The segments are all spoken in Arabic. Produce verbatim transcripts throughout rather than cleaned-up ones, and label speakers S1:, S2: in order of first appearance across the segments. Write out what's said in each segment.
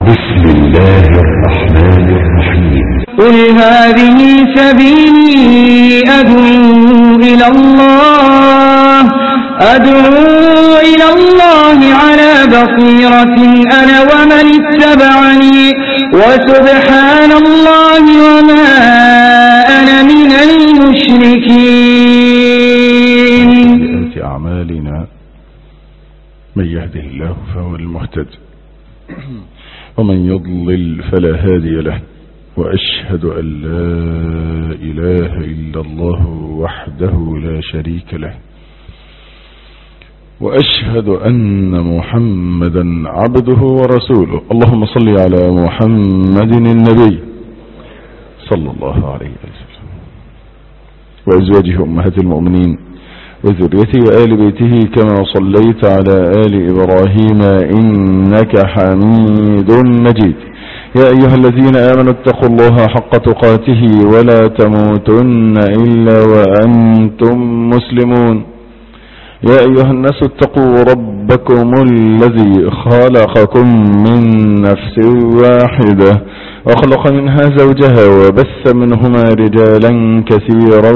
S1: بسم الله الرحمن الرحيم.
S2: قل هذه سبيلي أدعو إلى الله أدعو إلى الله على بصيرة أنا ومن اتبعني وسبحان الله وما أنا من المشركين.
S3: في أعمالنا من يهده الله فهو المهتد ومن يضلل فلا هادي له، وأشهد أن لا إله إلا الله وحده لا شريك له، وأشهد أن محمدا عبده ورسوله. اللهم صل على محمد النبي صلى الله عليه وسلم وأزواجه أمهات المؤمنين وذريته وآل بيته كما صليت على آل إبراهيم إنك حميد مجيد. يا أيها الذين آمنوا اتقوا الله حق تقاته ولا تموتن إلا وأنتم مسلمون. يا أيها الناس اتقوا ربكم الذي خلقكم من نفس واحدة وخلق منها زوجها وبث منهما رجالا كثيرا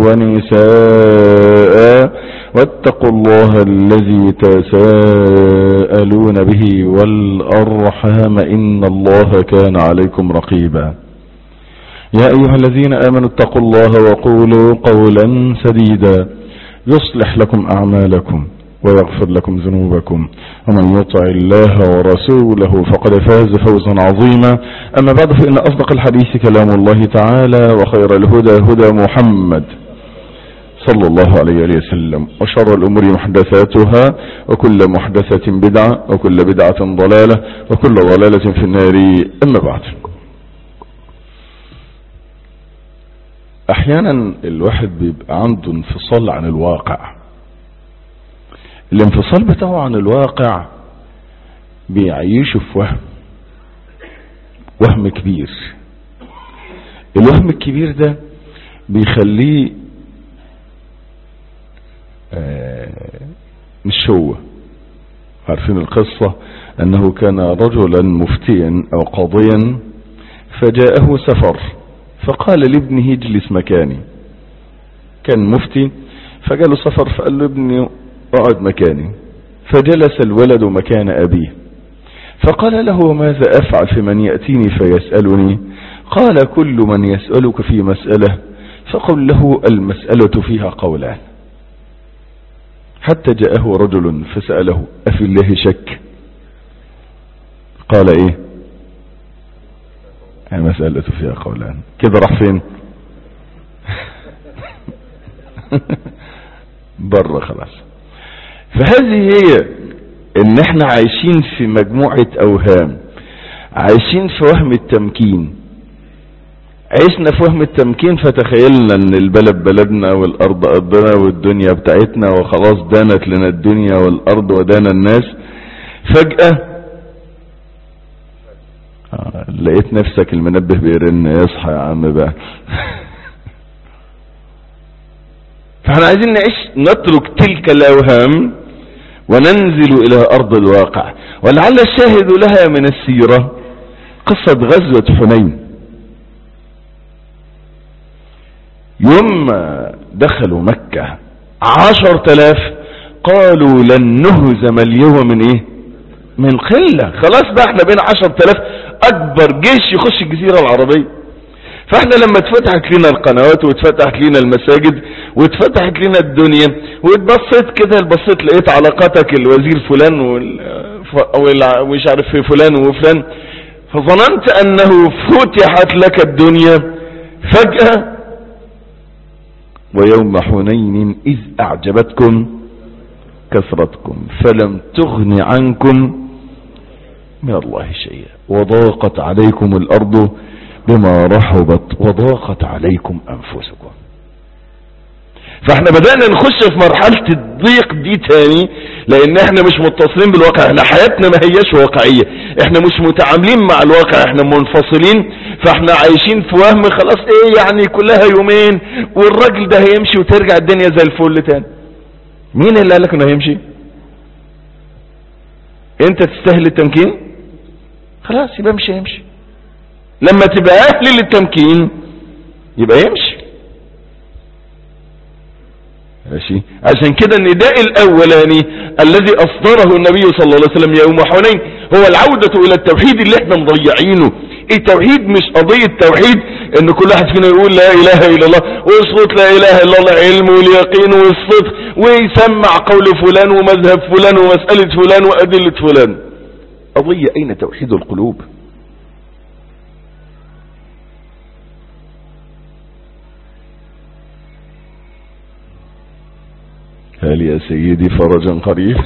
S3: ونساء، واتقوا الله الذي تساءلون به والأرحام إن الله كان عليكم رقيبا. يا أيها الذين آمنوا اتقوا الله وقولوا قولا سديدا يصلح لكم أعمالكم ويغفر لكم ذنوبكم، ومن يطع الله ورسوله فقد فاز فوزا عظيما. أما بعد، فإن أصدق الحديث كلام الله تعالى، وخير الهدى هدى محمد صلى الله عليه وسلم، وشر الأمور محدثاتها، وكل محدثة بدعة، وكل بدعة ضلالة، وكل ضلالة في النار. أما بعد، احيانا الواحد بيبقى عنده انفصال عن الواقع. الانفصال بتاعه عن الواقع بيعيشه في وهم وهم كبير. الوهم الكبير ده بيخليه آه مش هو. عارفين القصة انه كان رجلا مفتيا او قاضيا فجاءه سفر فقال لابنه اجلس مكاني. كان مفتي فجاء له سفر فقال له ابني اقعد مكاني، فجلس الولد مكان أبيه فقال له ماذا أفعل في من يأتيني فيسألني؟ قال كل من يسألك في مسألة فقل له المسألة فيها قولان. حتى جاءه رجل فسأله أفي الله شك؟ قال ايه؟ المسألة فيها قولان. كده راح فين؟ بره خلاص. فهذه هي ان احنا عايشين في مجموعة اوهام، عايشين في وهم التمكين. عيشنا في وهم التمكين فتخيلنا ان البلد بلدنا والارض ارضنا والدنيا بتاعتنا وخلاص دانت لنا الدنيا والارض ودان الناس. فجأة آه لقيت نفسك المنبه بيرن يصحى يا عم بقى. فاحنا عايزين نعيش نترك تلك الاوهام وننزل الى ارض الواقع. ولعل الشاهد لها من السيرة قصة غزوة حنين. يوم دخلوا مكة عشر تلاف قالوا لن نهزم اليوم من ايه؟ من قلة. خلاص بقى احنا بين عشر تلاف اكبر جيش يخش الجزيرة العربية. فاحنا لما اتفتحت لنا القنوات واتفتحت لنا المساجد واتفتحت لنا الدنيا واتبصيت كده البصيت لقيت علاقاتك الوزير فلان ومش عارف في فلان وفلان، فظننت انه فتحت لك الدنيا. فجأة ويوم حنين اذ اعجبتكم كثرتكم فلم تغن عنكم من الله شيئا وضاقت عليكم الارض بما رحبت وضاقت عليكم انفسكم. فاحنا بدأنا نخش في مرحلة الضيق دي تاني، لان احنا مش متصلين بالواقع. احنا حياتنا ما هياش واقعية، احنا مش متعاملين مع الواقع، احنا منفصلين. فاحنا عايشين في وهم خلاص ايه يعني كلها يومين والراجل ده هيمشي وترجع الدنيا زي الفل تاني. مين اللي قالك انه هيمشي؟ انت تستاهل التمكين؟ خلاص يبقى مش هيمشي. لما تبقى اهل للتمكين يبقى يمشي. ماشي. عشان كده النداء الاولاني الذي اصدره النبي صلى الله عليه وسلم يوم حنين هو العودة الى التوحيد اللي احنا مضيعينه. التوحيد مش قضية توحيد ان كل واحد فينا يقول لا اله الا الله ويصوت لا اله الا الله علم واليقين والصدق ويسمع قول فلان ومذهب فلان ومسألة فلان وادلة فلان. قضية اين توحيد القلوب؟ هل يا سيدي فرجا قريب؟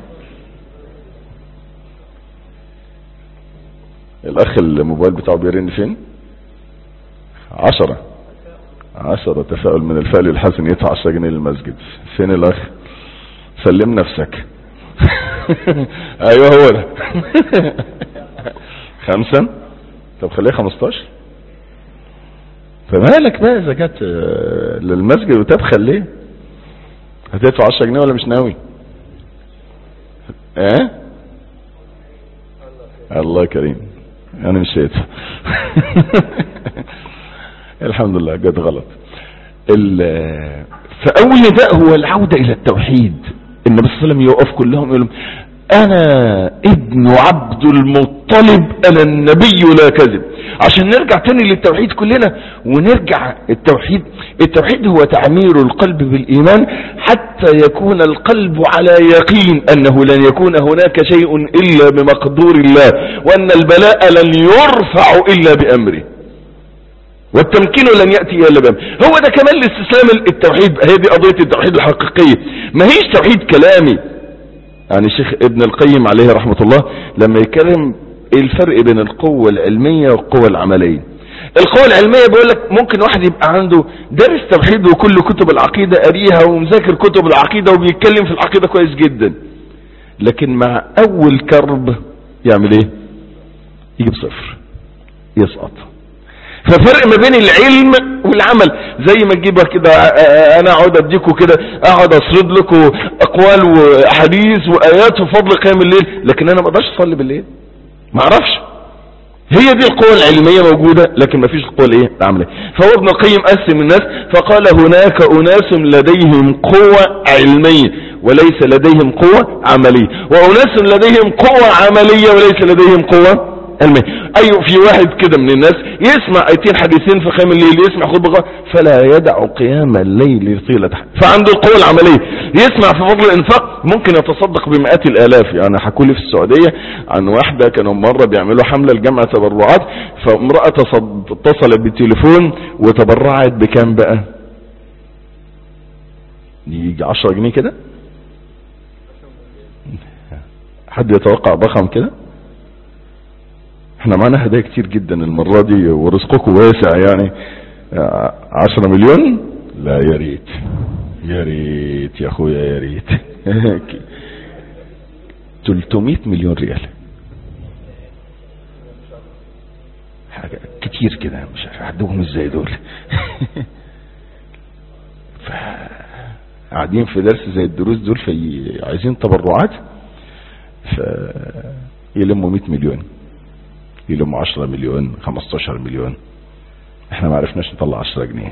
S3: الاخ الموبايل بتاعه بيرن فين؟ عشرة عشرة تفاؤل من الفعل الحسن يدفع عشرة جنيه للمسجد. فين الاخ؟ سلم نفسك. ايوه هو ده. خمسة. طب خليها خمستاشر. فمالك بقى اذا جت للمسجد وتبخل ليه؟ هتدفع عشرة جنيه ولا مش ناوي؟ اه الله كريم. انا مش هدفع. الحمد لله جت غلط. فاول نداء هو العودة الى التوحيد. النبي صلى الله عليه وسلم يوقف كلهم يقول لهم انا ابن عبد المطلب انا النبي لا كذب. عشان نرجع تاني للتوحيد كلنا ونرجع التوحيد. التوحيد هو تعمير القلب بالايمان حتى يكون القلب على يقين انه لن يكون هناك شيء الا بمقدور الله وان البلاء لن يرفع الا بامره والتمكين لن يأتي الا بامره. هو ده كمان الاستسلام. التوحيد هي دي قضية التوحيد الحقيقية. ما هيش توحيد كلامي. يعني الشيخ ابن القيم عليه رحمة الله لما يكرم الفرق بين القوة العلمية والقوة العملية. القوة العلمية بيقول لك ممكن واحد يبقى عنده درس توحيد وكل كتب العقيدة قاريها ومذاكر كتب العقيدة وبيتكلم في العقيدة كويس جدا، لكن مع اول كرب يعمل ايه؟ يجيب صفر، يسقط. ففرق ما بين العلم والعمل. زي ما تجيبها كده انا اقعد اديكوا كده اقعد اسرد لكم اقوال وحديث وايات في فضل قيام الليل، لكن انا ما اقدرش اصلي بالليل، ما اعرفش. هي دي القوة العلمية موجودة لكن ما فيش القوة الايه العملية. فهو ابن القيم قسم الناس فقال هناك اناس لديهم قوة علمية وليس لديهم قوة عملية، واناس لديهم قوة عملية وليس لديهم قوة علمية. ايوه في واحد كده من الناس يسمع ايتين حديثين في قيام الليل، يسمع خطبة فلا يدع قيام الليل طيلة، فعنده القوة العملية. يسمع في فضل الانفاق ممكن يتصدق بمئات الالاف. يعني حكوا لي في السعودية عن واحدة كانوا مرة بيعملوا حملة لجمع تبرعات، فامرأة اتصلت بالتليفون وتبرعت بكام بقى؟ يجي عشرة جنيه كده. حد يتوقع ضخم كده؟ احنا معنا هدايا كتير جدا المرة دي ورزقكم واسع. يعني عشرة مليون؟ لا يا ريت يا ريت يا اخويا يا ريت. تلتمية مليون ريال، حاجة كتير كده مش عارف عدوهم ازاي دول. قاعدين في درس زي الدروس دول في عايزين تبرعات فيلموا مئة مليون، يلموا عشرة مليون، خمستاشر مليون. احنا ما عرفناش نطلع عشرة جنيه.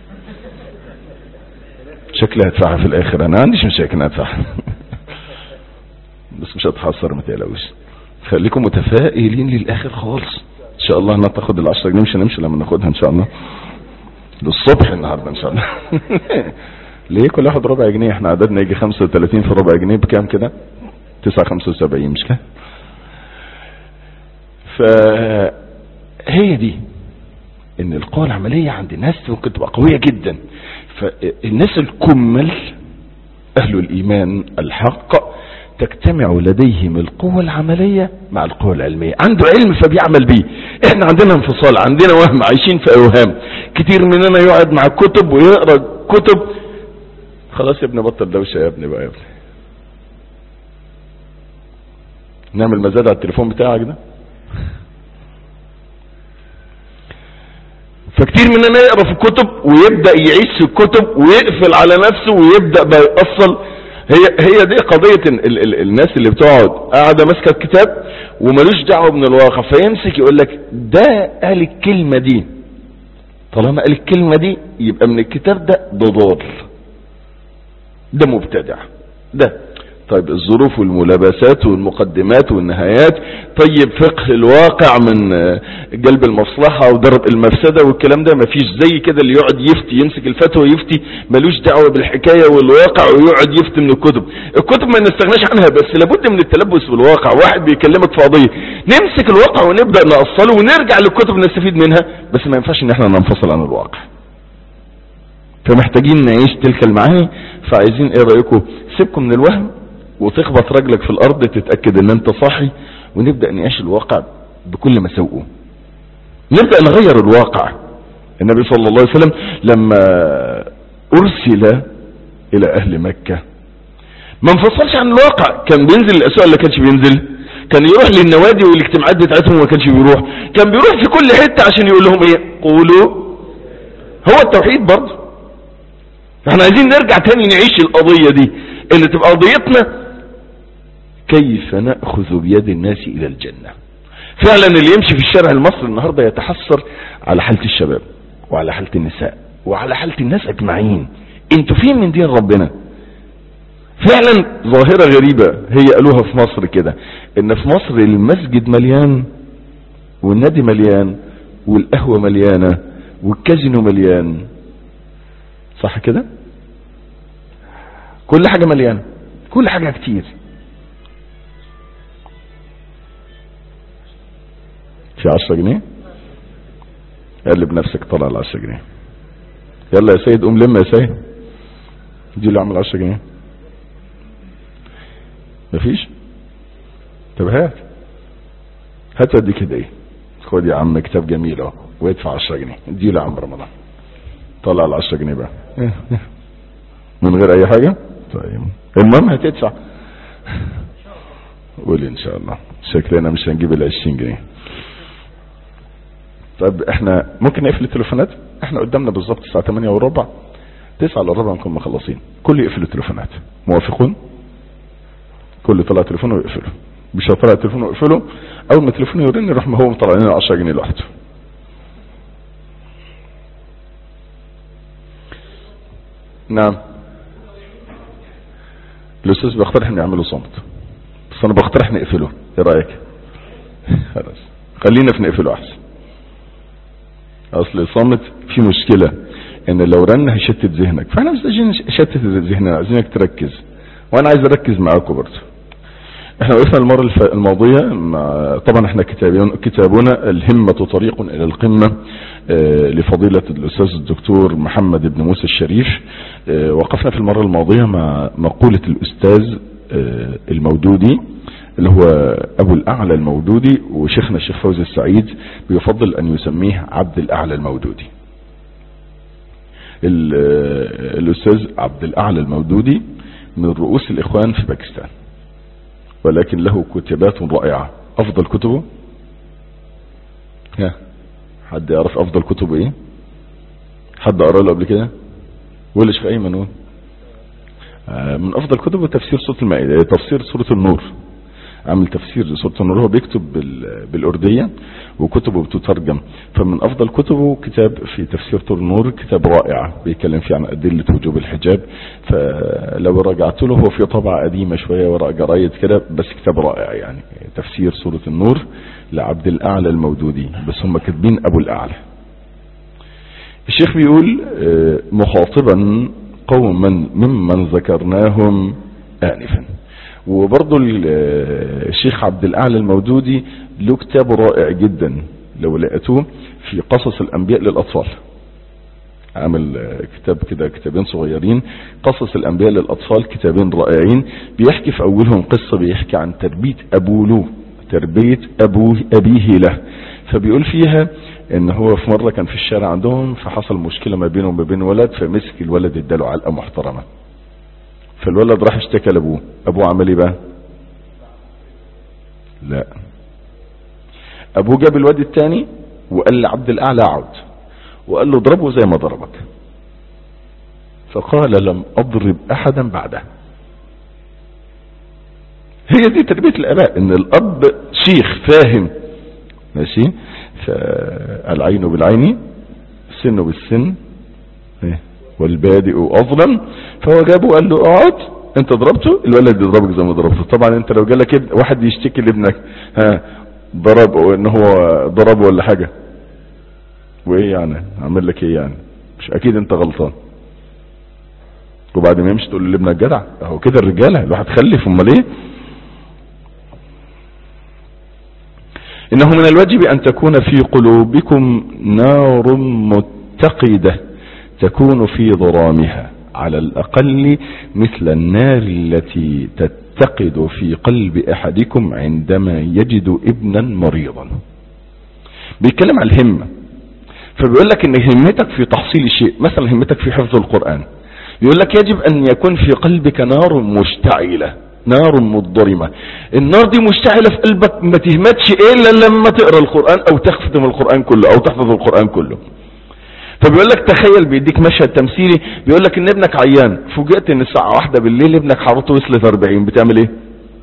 S3: شكلها هدفعها في الاخر. انا عنديش مشاكل ادفعها. بس مش هتحصر ما تقلقوش. خليكم متفائلين للاخر خالص. ان شاء الله هناخد العشرة جنيه، مش هنمشي لما ناخدها ان شاء الله للصبح النهارده ان شاء الله. ليه كل واحد ربع جنيه؟ احنا عددنا يجي خمسة وثلاثين في ربع جنيه بكام كده؟ تسعة خمسة وسبعين مش كده؟ فهي دي ان القوة العملية عند الناس ممكن تبقى قوية جدا. فالناس الكمل اهل الايمان الحق تجتمع لديهم القوة العملية مع القوة العلمية. عنده علم فبيعمل بيه. احنا عندنا انفصال، عندنا وهم، عايشين في اوهام. كتير مننا يقعد مع كتب ويقرأ كتب. خلاص يا ابني بطل دوشة يا ابني بقى يا ابني. نعمل مزاد على التليفون بتاعك ده. فكتير مننا يقرأ في الكتب ويبدأ يعيش في الكتب ويقفل على نفسه ويبدأ بقى يأصل هي هي دي قضية ال ال الناس اللي بتقعد قاعدة ماسكة الكتاب وملوش دعوة من الواقع، فيمسك يقول لك ده قال الكلمة دي، طالما قال الكلمة دي يبقى من الكتاب ده ده ضال، ده مبتدع ده. طيب الظروف والملابسات والمقدمات والنهايات، طيب فقه الواقع من جلب المصلحة ودرء المفسدة والكلام ده مفيش زي كده اللي يقعد يفتي يمسك الفتوى يفتي ملوش دعوة بالحكاية والواقع ويقعد يفتي من الكتب. الكتب ما نستغناش عنها بس لابد من التلبس بالواقع. واحد بيكلمك في قضية نمسك الواقع ونبدأ نأصله ونرجع للكتب نستفيد منها، بس ما ينفعش ان احنا ننفصل عن الواقع. فمحتاجين نعيش تلك المعاني. فعايزين ايه رأيكم سيبكم من الوهم وتخبط رجلك في الارض تتأكد ان انت صاحي، ونبدأ نعيش الواقع بكل مساوئه، نبدأ نغير الواقع. النبي صلى الله عليه وسلم لما ارسل الى اهل مكة ما انفصلش عن الواقع، كان بينزل الاسواق اللي كانش بينزل، كان يروح للنوادي والاجتماعات بتاعتهم وما كانش بيروح، كان بيروح في كل حتة عشان يقول لهم ايه؟ قولوا. هو التوحيد برضه. احنا عايزين نرجع تاني نعيش القضية دي، ان تبقى قضيتنا كيف نأخذ بيد الناس الى الجنة. فعلا اللي يمشي في الشارع المصري النهاردة يتحسر على حالة الشباب وعلى حالة النساء وعلى حالة الناس اجمعين. انتوا فين من دين ربنا؟ فعلا ظاهرة غريبة هي قالوها في مصر كده، ان في مصر المسجد مليان والنادي مليان والقهوة مليانة والكازينو مليان، صح كده؟ كل حاجة مليانة، كل حاجة كتير. في عشرة جنيه قلب نفسك طلع العشرة جنيه. يلا يا سيد قوم لما يا سيد دي اللي عمل عشرة جنيه. مفيش؟ طب هات هات ادي كده ايه، خد يا عم كتاب جميل اهو وادفع عشرة جنيه دي له عم رمضان. طلع العشرة جنيه بقى من غير اي حاجة. طيب المهم هتدفع. قولي ان شاء الله شكلنا مش هنجيب العشرين جنيه. طيب احنا ممكن نقفل التليفونات؟ احنا قدامنا بالظبط الساعة ثمانية وربع، تسعة الا ربع نكون مخلصين. كل يقفل التليفونات. موافقون؟ كل طلع تليفونه ويقفله. مش هطلع تليفونه ويقفله، اول ما تليفونه يرن يروح ما هو مطلع لنا عشرة جنيه لوحده. نعم الاستاذ بيقترح ان يعملوا صمت، بس انا بقترح نقفله. ايه رايك؟ خلاص خلينا في نقفله احسن. اصل الصمت في مشكلة ان لو رن هيشتت ذهنك، فاحنا مش عايزين نشتت ذهننا، عايزينك تركز وانا عايز اركز معاكم برضه. احنا وقفنا المرة الماضية مع طبعا احنا كتابنا, كتابنا الهمة طريق الى القمة اه لفضيلة الاستاذ الدكتور محمد بن موسى الشريف. اه وقفنا في المرة الماضية مع مقولة الاستاذ اه المودودي اللي هو ابو الاعلى المودودي، وشيخنا الشيخ فوزي السعيد بيفضل ان يسميه عبد الاعلى المودودي. الاستاذ عبد الاعلى المودودي من رؤوس الاخوان في باكستان، ولكن له كتابات رائعة. افضل كتبه، ها حد يعرف افضل كتبه ايه؟ حد قرأ له قبل كده؟ ولا شيخ ايمن هو من افضل كتبه تفسير سورة المائدة، تفسير سورة النور. عامل تفسير لسورة النور، هو بيكتب بالاردية وكتبه بتترجم. فمن افضل كتبه كتاب في تفسير سورة النور، كتاب رائع بيتكلم فيه عن ادلة وجوب الحجاب. فلو رجعت له هو في طبعة قديمة شوية ورق جرايد كده، بس كتاب رائع يعني تفسير سورة النور لعبد الاعلى المودودي، بس هم كاتبين ابو الاعلى. الشيخ بيقول مخاطبا قوما ممن ذكرناهم آنفا. وبرضو الشيخ عبد الاعلى المودودي له كتاب رائع جدا لو لقيتوه في قصص الانبياء للاطفال. عامل كتاب كده كتابين صغيرين قصص الانبياء للاطفال، كتابين رائعين. بيحكي في اولهم قصة بيحكي عن تربية ابوه له، تربية ابوه ابيه له. فبيقول فيها ان هو في مرة كان في الشارع عندهم، فحصل مشكلة ما بينه وما بين ولد، فمسك الولد اداله علقة محترمة. فالولد راح اشتكى لابوه، ابوه عمل ايه بقى؟ لا، ابوه جاب الواد الثاني وقال لعبد الاعلى اقعد، وقال له اضربه زي ما ضربك. فقال لم اضرب احدا بعده. هي دي تربية الاباء، ان الاب شيخ فاهم، ماشي، فالعين بالعين السن بالسن والبادئ اظلم. فهو جابه وقال له اقعد، انت ضربته، الولد يضربك زي ما ضربته. طبعا انت لو جالك واحد يشتكي لابنك ها ضرب او ان هو ضربه ولا حاجة، وايه يعني عمل لك ايه يعني، مش اكيد انت غلطان. وبعد ما يمشي تقول لابنك جدع، اهو كده الرجاله، الواحد خلف امال ايه. انه من الواجب ان تكون في قلوبكم نار متقدة تكون في ضرامها على الاقل مثل النار التي تتقد في قلب احدكم عندما يجد ابنا مريضا. بيتكلم عن الهمة، فبيقول لك ان همتك في تحصيل الشيء، مثلا همتك في حفظ القرآن، يقول لك يجب ان يكون في قلبك نار مشتعلة، نار مضطرمة. النار دي مشتعلة في قلبك ما تهمتش الا لما تقرأ القرآن او تختم القرآن كله او تحفظ القرآن كله. فبيقول لك تخيل، بيديك مشهد تمثيلي، بيقول لك ان ابنك عيان، فوجئت ان الساعة واحدة بالليل ابنك حرارته وصلت أربعين، بتعمل ايه؟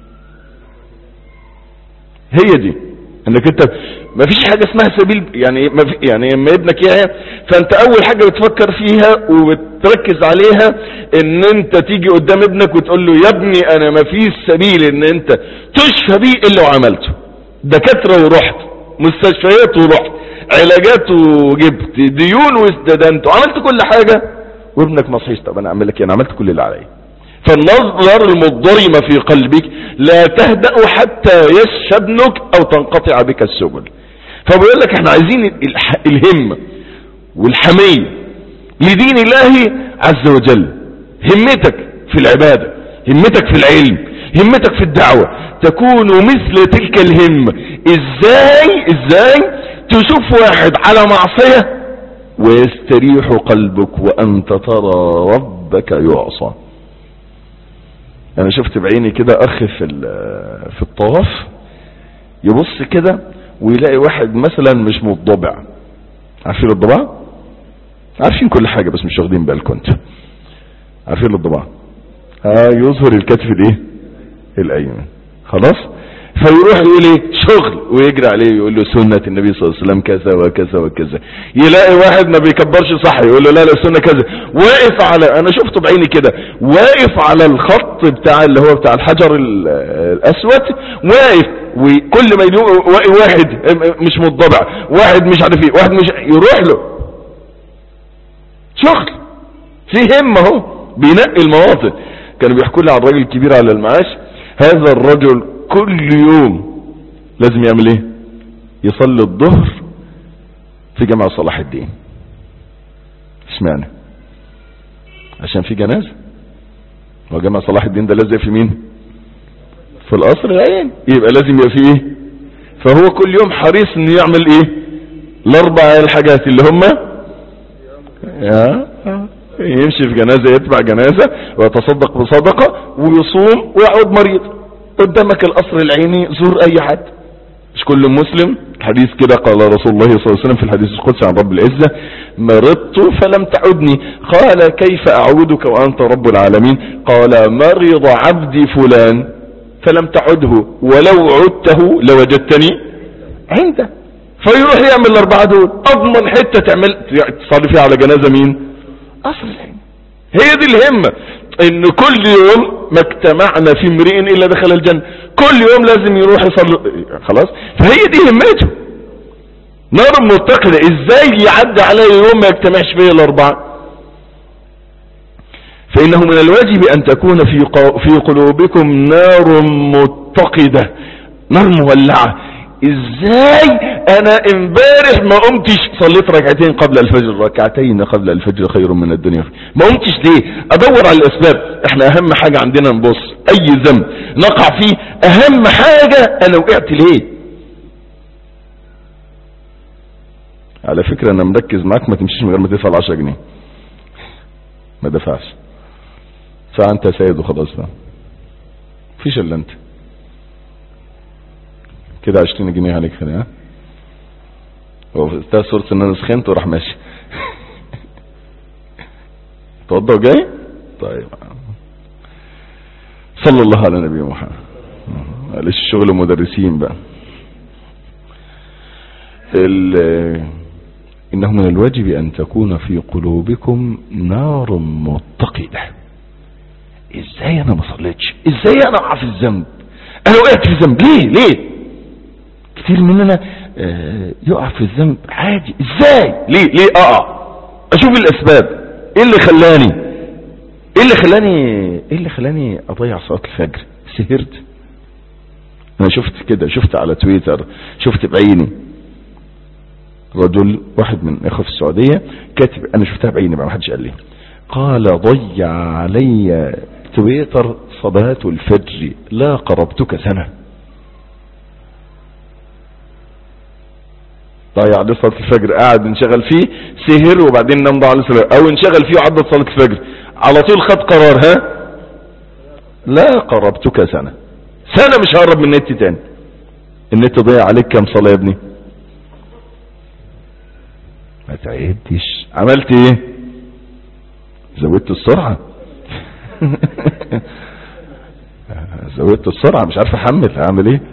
S3: هي دي انك انت ما فيش حاجة اسمها سبيل، يعني ما في، يعني لما ابنك يعيا فانت اول حاجة بتفكر فيها وبتركز عليها ان انت تيجي قدام ابنك وتقول له يا ابني انا ما فيش سبيل ان انت تشفى بيه الا وعملته. دكاترة ورحت، مستشفيات ورحت، علاجات وجبت، ديون واستدنت، وعملت كل حاجة، وابنك ما صحيش. طب انا اعمل لك ايه؟ انا عملت كل اللي عليا. فالنظر المضطرمة في قلبك لا تهدأ حتى يشفى ابنك او تنقطع بك السبل. فبيقول لك احنا عايزين الهمة والحمية لدين الله عز وجل. همتك في العبادة، همتك في العلم، همتك في الدعوة تكون مثل تلك الهمة. ازاي ازاي تشوف واحد على معصية ويستريح قلبك وانت ترى ربك يعصى. انا شفت بعيني كده اخ في في الطواف يبص كده ويلاقي واحد مثلا مش متضبع. عارفين الضباع؟ عارفين كل حاجة بس مش واخدين بالكم انت. عارفين الضباع؟ ها يظهر الكتف الايه الايمن، خلاص. فيروح يقول ايه شغل ويجري عليه يقول له سنة النبي صلى الله عليه وسلم كذا وكذا وكذا. يلاقي واحد ما بيكبرش صح يقول له لا لا السنة كذا. واقف على، انا شفته بعيني كده، واقف على الخط بتاع اللي هو بتاع الحجر الاسود، واقف، وكل ما يلاقي واحد مش متضبع، واحد مش عارف ايه، واحد مش، يروح له شغل في همه اهو بينقي المواطن. كانوا بيحكوا لي عن راجل كبير على المعاش، هذا الرجل كل يوم لازم يعمل ايه؟ يصلي الظهر في جامع صلاح الدين. اشمعنى؟ عشان في جنازة. هو جامع صلاح الدين ده لازق في مين؟ في القصر العين، يبقى لازم يبقى فيه ايه؟ فهو كل يوم حريص انه يعمل ايه؟ الاربع الحاجات اللي هم يمشي في جنازة، يتبع جنازة، ويتصدق بصدقة، ويصوم، ويقعد مريض. قدامك القصر العيني، زور اي حد، مش كل مسلم. حديث كده قال رسول الله صلى الله عليه وسلم في الحديث القدسي عن رب العزة: مرضت فلم تعدني، قال كيف اعودك وانت رب العالمين؟ قال مرض عبدي فلان فلم تعده ولو عدته لوجدتني عنده. فيروح يعمل الاربعة دول. اضمن حتة تعمل تصلي فيها على جنازة مين؟ قصر العين. هي دي الهمة، ان كل يوم ما اجتمعنا في امرئ الا دخل الجنة. كل يوم لازم يروح يصلي، خلاص. فهي دي همته، نار متقدة. ازاي يعدي عليه يوم ما يجتمعش فيه الاربعة؟ فانه من الواجب ان تكون في في قلوبكم نار متقدة، نار مولعة. ازاي انا امبارح ما قمتش صليت ركعتين قبل الفجر، ركعتين قبل الفجر خير من الدنيا، ما قمتش ليه؟ ادور على الاسباب. احنا اهم حاجة عندنا نبص اي ذنب نقع فيه، اهم حاجة انا وقعت ليه. على فكرة انا مركز معاك، ما تمشيش من غير ما تدفع العشرة جنيه. ما دفعش، فانت سيد وخلاص بقى، مفيش الا انت كده. عشرين جنيه عليك خير. ها هو ده صورة ان انا سخنت وراح ماشي. توضى وجاي. طيب، صلى الله على نبي محمد. معلش شغل مدرسين بقى. إنه من الواجب أن تكون في قلوبكم نار متقدة. إزاي أنا ما صليتش؟ إزاي أنا أقع في الذنب؟ أنا وقعت في الذنب ليه؟ ليه؟ كتير مننا يقع في الذنب عادي. إزاي؟ ليه؟ ليه أقع؟ أشوف الأسباب. إيه اللي خلاني؟ إيه اللي خلاني؟ إيه اللي خلاني أضيع صلاة الفجر؟ سهرت. أنا شفت كده، شفت على تويتر، شفت بعيني رجل واحد من اخوة في السعودية كاتب، انا شفتها بعيني بقى، ما حدش قال لي، قال ضيع علي تويتر صلاة الفجر لا قربتك سنة. ضيع عليه صلاة الفجر، قاعد انشغل فيه، سهر وبعدين نام ضاع عليه صلاة، او انشغل فيه وعدت صلاة الفجر، على طول خد قرار، ها لا قربتك سنة. سنة مش هقرب من النت تاني. النت ضيع عليك كام صلاة يا ابني؟ ما تعبتش. عملت ايه؟ زودت السرعة. زودت السرعة، مش عارف احمل، اعمل ايه؟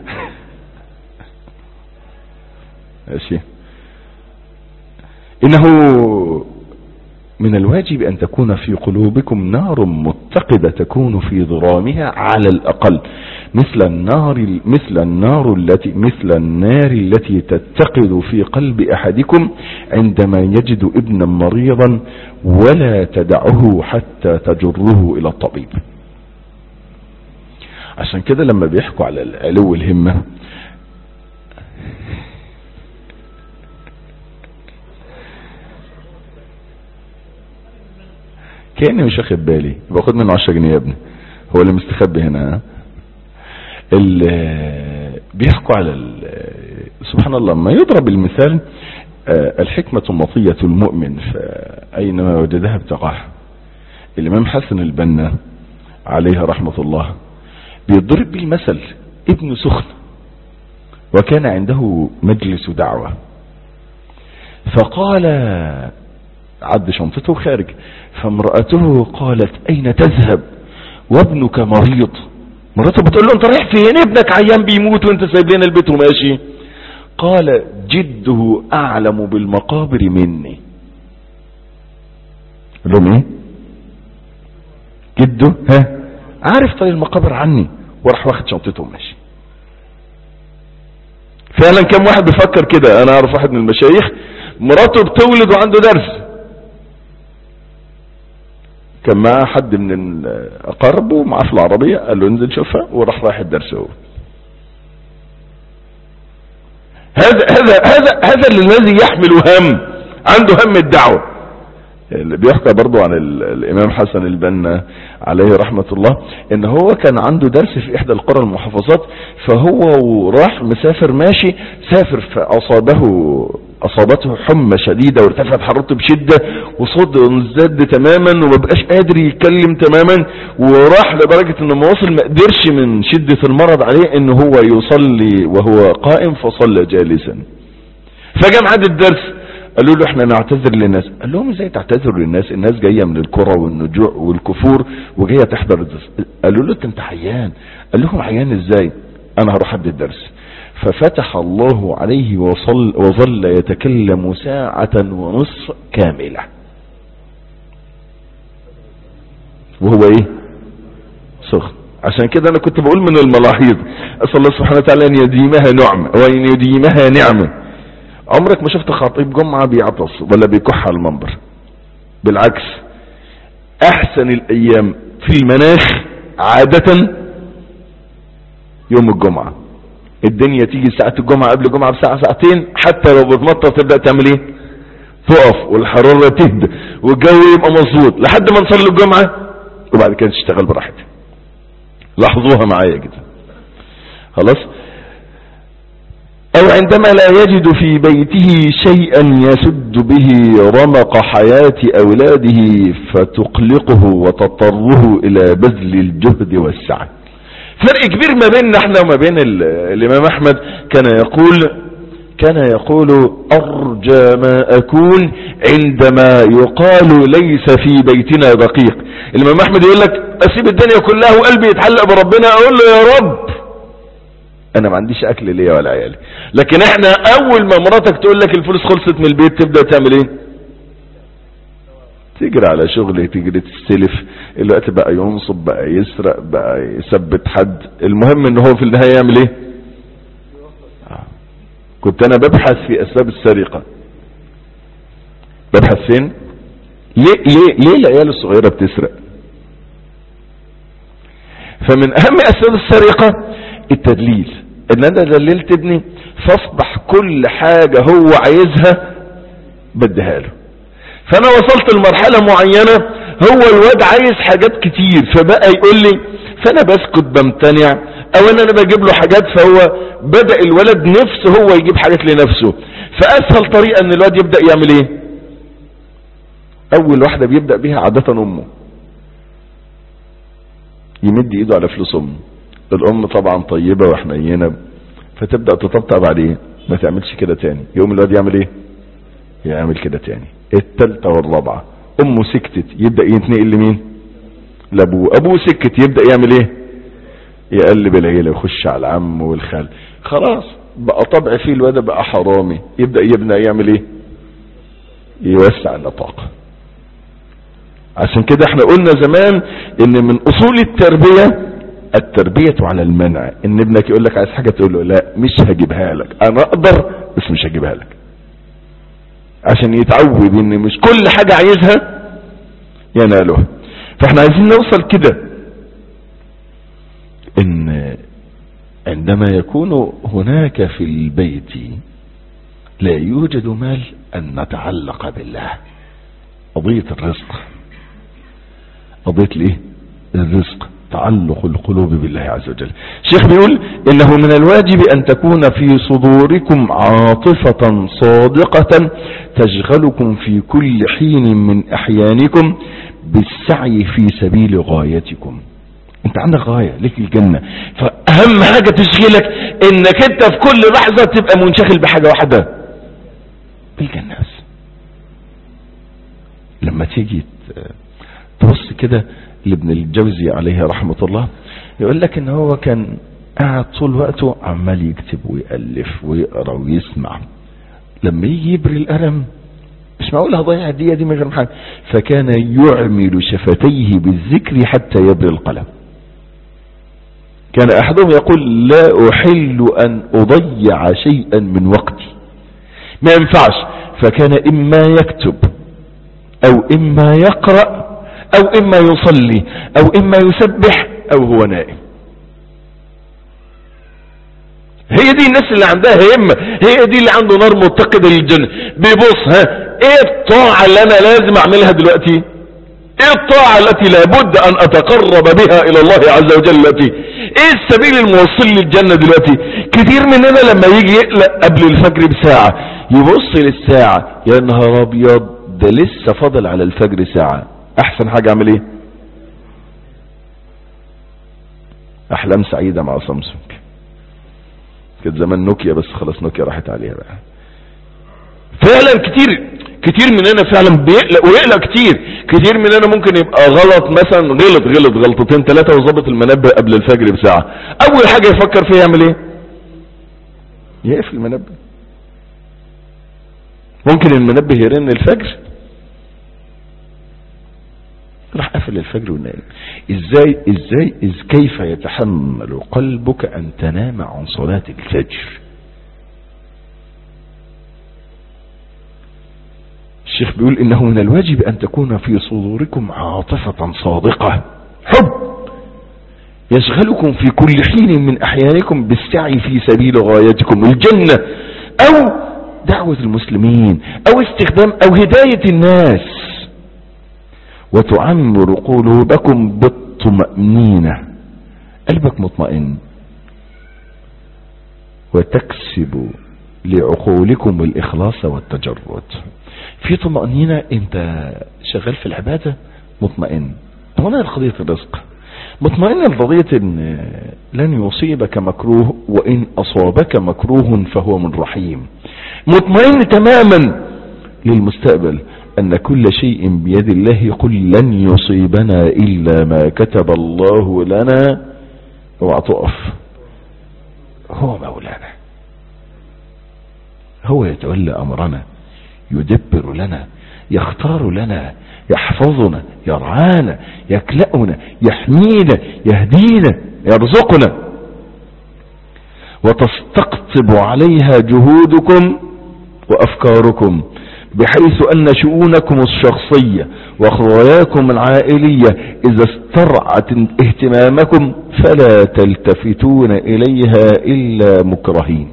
S3: ماشي. انه من الواجب ان تكون في قلوبكم نار متقدة تكون في ضرامها على الاقل مثل النار مثل النار التي مثل النار التي تتقد في قلب احدكم عندما يجد ابنا مريضا ولا تدعه حتى تجره الى الطبيب. عشان كده لما بيحكوا على علو الهمة كأني مش واخد بالي، باخد منه عشرة جنيه يا ابني، هو اللي مستخبي هنا. اللي بيحكوا على سبحان الله ما يضرب المثال، الحكمة مطية المؤمن فأينما وجدها ابتغاها. الإمام حسن البنا عليه رحمة الله بيضرب بالمثل، ابن سخن وكان عنده مجلس دعوة، فقال عد شنطته خارج، فامرأته قالت اين تذهب وابنك مريض؟ مراته بتقول له انت رايح فين؟ ابنك عيان بيموت وانت سايب لنا البيت وماشي. قال جده اعلم بالمقابر مني. قال لهم ايه؟ جده ها عارف طريق المقابر عني، وراح واخد شنطته وماشي. فعلا كم واحد بيفكر كده. انا اعرف واحد من المشايخ مراته بتولد وعنده درس، كان معاه حد من اقاربه معاه في العربية، قال له انزل شوفها، وراح رايح الدرس هو. هذا هذا هذا هذا الذي يحمل هم، عنده هم الدعوة. اللي بيحكى برضو عن الامام حسن البنا عليه رحمة الله ان هو كان عنده درس في احدى القرى المحافظات، فهو راح مسافر ماشي، سافر فاصابه اصابته حمى شديدة وارتفعت حرارته بشدة وصوته ازداد تماما ومبقاش قادر يتكلم تماما، وراح لدرجة انه ما وصل ما قدرش من شدة المرض عليه ان هو يصلي وهو قائم، فصلى جالسا. فجاء معاد الدرس قالوا له احنا نعتذر للناس. قال لهم ازاي تعتذروا للناس؟ الناس جاية من الكرة والنجوع والكفور وجاية تحضر الدرس. قالوا له انت عيان. قال لهم عيان ازاي؟ انا هروح ادي الدرس. ففتح الله عليه وصل وظل يتكلم ساعة ونصف كاملة وهو ايه؟ سخن. عشان كده انا كنت بقول من الملاحظ اسأل الله سبحانه وتعالى ان يديمها نعمة وان يديمها نعمة. عمرك ما شفت خطيب جمعة بيعطس ولا بيكح على المنبر، بالعكس احسن الايام في المناخ عادة يوم الجمعة. الدنيا تيجي ساعة الجمعة قبل الجمعة بساعة ساعتين، حتى لو بتمطر تبدأ تعمل ايه؟ تقف والحرارة تهدى والجو يبقى مظبوط لحد ما نصلي الجمعة، وبعد كده تشتغل براحتك. لاحظوها معايا كده خلاص. او عندما لا يجد في بيته شيئا يسد به رمق حياة اولاده فتقلقه وتضطره الى بذل الجهد والسعي. فرق كبير ما بيننا احنا وما بين الامام احمد. كان يقول كان يقول ارجى ما اكون عندما يقال ليس في بيتنا دقيق. الامام احمد يقول لك اسيب الدنيا كلها وقلبي يتعلق بربنا، اقول له يا رب انا ما عنديش اكل ليا ولا عيالي. لكن احنا اول ما مراتك تقول لك الفلوس خلصت من البيت تبدأ تعمل ايه؟ تجري على شغل، تجري تستلف، الوقت بقى ينصب، بقى يسرق، بقى يثبت حد، المهم ان هو في النهاية يعمل ايه؟ كنت انا ببحث في اسباب السرقة. ببحث فين؟ ليه ليه ليه العيال الصغيرة بتسرق؟ فمن اهم اسباب السرقة التدليل، ان انا دللت ابني فاصبح كل حاجة هو عايزها بديها له. فانا وصلت لمرحلة معينة هو الواد عايز حاجات كتير، فبقى يقول لي، فانا بسكت بمتنع، او ان انا بجيب له حاجات، فهو بدأ الولد نفسه هو يجيب حاجات لنفسه. فاسهل طريقة ان الواد يبدأ يعمل ايه؟ اول واحدة بيبدأ بيها عادة امه، يمد ايده على فلوس امه. الام طبعا طيبة وحنينة، فتبدأ تطبطب عليه، ما تعملش كده تاني. يوم الواد يعمل ايه؟ يعمل كده تاني. التالتة والرابعة امه سكتت، يبدأ يتنقل لمين؟ لابوه. ابوه سكت، يبدأ يعمل ايه؟ يقلب العيلة، يخش على العم والخال. خلاص بقى طبع فيه الواد، بقى حرامي، يبدأ يبنى يعمل ايه؟ يوسع النطاق. عشان كده احنا قلنا زمان ان من اصول التربية التربية على المنع، ان ابنك يقول لك عايز حاجة تقول له لا مش هجيبها لك، انا اقدر بس مش هجيبها لك، عشان يتعود ان مش كل حاجة عايزها ينالها. فاحنا عايزين نوصل كده ان عندما يكون هناك في البيت لا يوجد مال ان نتعلق بالله. قضية الرزق، قضية الايه؟ الرزق، تعلق القلوب بالله عز وجل. الشيخ بيقول انه من الواجب ان تكون في صدوركم عاطفة صادقة تشغلكم في كل حين من احيانكم بالسعي في سبيل غايتكم. انت عندك غاية لك الجنة، فاهم حاجة تشغلك انك انت في كل لحظة تبقى منشغل بحاجة واحدة، بالجنة. لما تيجي تبص كده لابن الجوزي عليه رحمة الله، يقول لك ان هو كان قاعد طول وقته عمال يكتب ويألف ويقرأ ويسمع. لما يجي يبري القلم مش معقول هضيع الدقيقة دي من غير حاجة، فكان يعمل شفتيه بالذكر حتى يبري القلم. كان احدهم يقول لا احل ان اضيع شيئا من وقتي، ما ينفعش. فكان اما يكتب او اما يقرأ او اما يصلي او اما يسبح او هو نائم. هي دي الناس اللي عندها همة، هي دي اللي عنده نار متقدة للجنة. بيبص ها ايه الطاعة اللي انا لازم اعملها دلوقتي؟ ايه الطاعة التي لابد ان اتقرب بها الى الله عز وجل؟ التي ايه السبيل الموصل للجنة دلوقتي؟ كتير مننا لما يجي يقلق قبل الفجر بساعة يبص للساعة، يا نهار ابيض ده لسه فاضل على الفجر ساعة. احسن حاجة اعمل ايه؟ احلام سعيدة مع سامسونج. كانت زمان نوكيا بس خلاص نوكيا راحت عليها بقى. فعلا كتير كتير مننا فعلا بيقلق ويقلق كتير. كتير مننا ممكن يبقى غلط مثلا، غلط غلط غلطتين ثلاثة وظبط المنبه قبل الفجر بساعة، اول حاجة يفكر فيها يعمل ايه؟ يقفل المنبه. ممكن المنبه يرن الفجر راح قفل الفجر ونام. ازاي ازاي إز كيف يتحمل قلبك ان تنام عن صلاة الفجر؟ الشيخ بيقول انه من الواجب ان تكون في صدوركم عاطفة صادقة، حب يشغلكم في كل حين من احيانكم بالسعي في سبيل غايتكم الجنة، او دعوة المسلمين، او استخدام او هداية الناس، وتعمر قلوبكم بالطمأنينة. قلبك مطمئن، وتكسب لعقولكم الإخلاص والتجرد. في طمأنينة، انت شغال في العبادة مطمئن. طمأنينة لقضية الرزق، مطمئن لقضية ان لن يصيبك مكروه وان اصابك مكروه فهو من رحيم. مطمئن تماما للمستقبل، ان كل شيء بيد الله، يقول لن يصيبنا الا ما كتب الله لنا. اوعى تقف، هو مولانا، هو يتولى امرنا، يدبر لنا، يختار لنا، يحفظنا، يرعانا، يكلأنا، يحمينا، يهدينا، يرزقنا. وتستقطب عليها جهودكم وافكاركم، بحيث ان شؤونكم الشخصية وخواياكم العائلية اذا استرعت اهتمامكم فلا تلتفتون اليها الا مكرهين.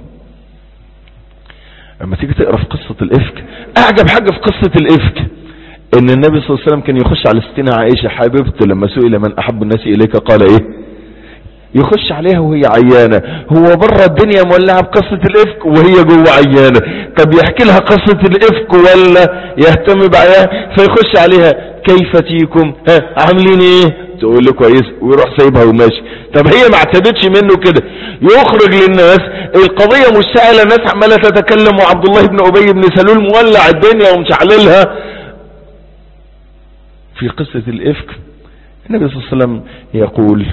S3: اما تيجي تقرأ في قصة الافك، اعجب حاجة في قصة الافك ان النبي صلى الله عليه وسلم كان يخش على ستنا عائشة حبيبته لما سئل من احب الناس اليك قال ايه؟ يخش عليها وهي عيانة. هو بره الدنيا مولعة بقصة الافك وهي جوه عيانة، طب يحكي لها قصة الافك ولا يهتم بعياها؟ فيخش عليها كيف تيكم، ها عاملين ايه؟ تقول له كويس ويروح سايبها وماشي. طب هي ما اعتبتش منه كده، يخرج للناس القضية مشتعلة، الناس عمالة تتكلم وعبد الله بن ابي بن سلول مولع الدنيا ومشعللها. في قصة الافك النبي صلى الله عليه وسلم يقول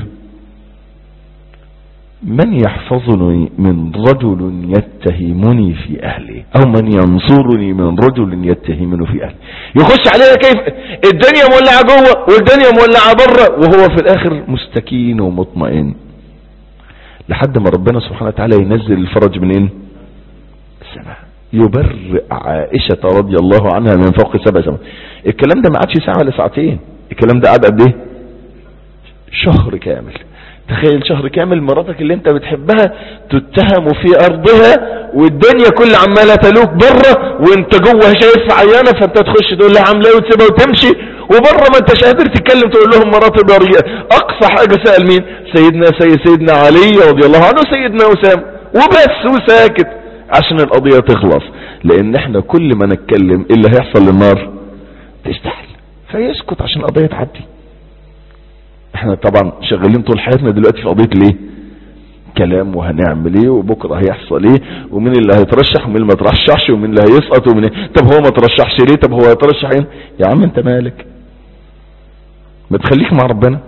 S3: من يحفظني من رجل يتهمني في اهلي، او من ينصرني من رجل يتهمني في اهلي. يخش عليها كيف الدنيا مولعة جوه والدنيا مولعة بره، وهو في الاخر مستكين ومطمئن، لحد ما ربنا سبحانه وتعالى ينزل الفرج منين؟ السماء، يبرئ عائشة رضي الله عنها من فوق سبع سماء. الكلام ده ما عادش ساعة ولا ساعتين، الكلام ده قعد قد ايه؟ شهر كامل. تخيل شهر كامل مراتك اللي انت بتحبها تتهم في ارضها والدنيا كل عمالة تلوك بره، وانت جوه شايف عيانة، فانت تخش تقول لها عامله ايه وتسيبها وتمشي، وبره ما انتش قادر تتكلم تقول لهم مراتي بريئة. اقصى حاجة سأل مين؟ سيدنا سيد سيدنا علي رضي الله عنه، سيدنا اسامة، وبس وساكت عشان القضية تخلص. لان احنا كل ما نتكلم ايه اللي هيحصل للنار؟ تشتعل، فيسكت عشان القضية تعدي. احنا طبعا شغالين طول حياتنا دلوقتي في قضية ليه؟ كلام، وهنعمل ايه، وبكرة هيحصل ايه، ومين اللي هيترشح ومين اللي ما ترشحش، ومين اللي هيسقط ومين ايه. طب هو ما ترشحش ليه؟ طب هو هيترشح ايه؟ يا عم انت مالك، ما تخليك مع ربنا.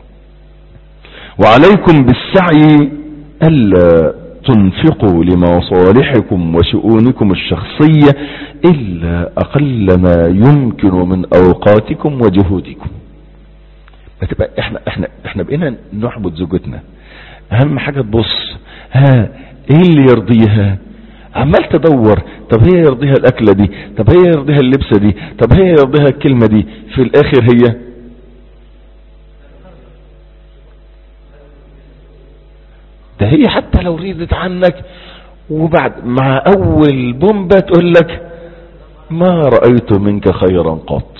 S3: وعليكم بالسعي الا تنفقوا لمصالحكم وشؤونكم الشخصية الا اقل ما يمكن من اوقاتكم وجهودكم. فتبقى احنا احنا احنا بقينا نعبد زوجتنا، اهم حاجة تبص ها ايه اللي يرضيها، عمال تدور طب هي يرضيها الاكلة دي، طب هي يرضيها اللبسة دي، طب هي يرضيها الكلمة دي، في الاخر هي ده هي حتى لو ريدت عنك وبعد مع اول بومبة تقول لك ما رأيت منك خيرا قط،